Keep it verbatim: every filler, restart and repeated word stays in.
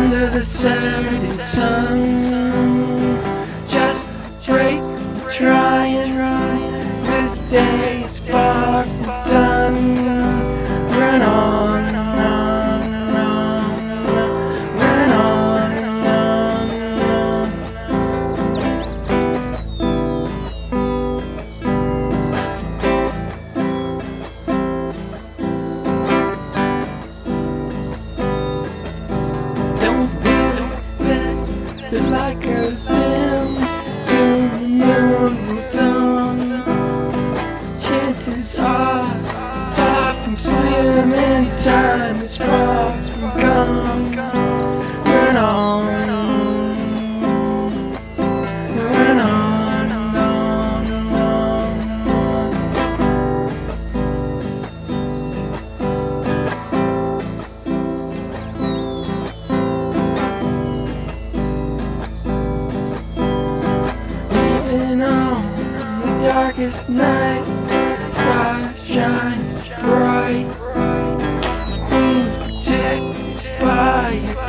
under the setting sun. Just break, trying, this day's far from done. Run on, on, on, run on, on, on. Don't bet that like goes dim, soon, soon will dawn. Chances are far from slim and time is far from gone. Run on, run on, on, on, on. Even on the darkest night, stars shine bright. Queens protected by a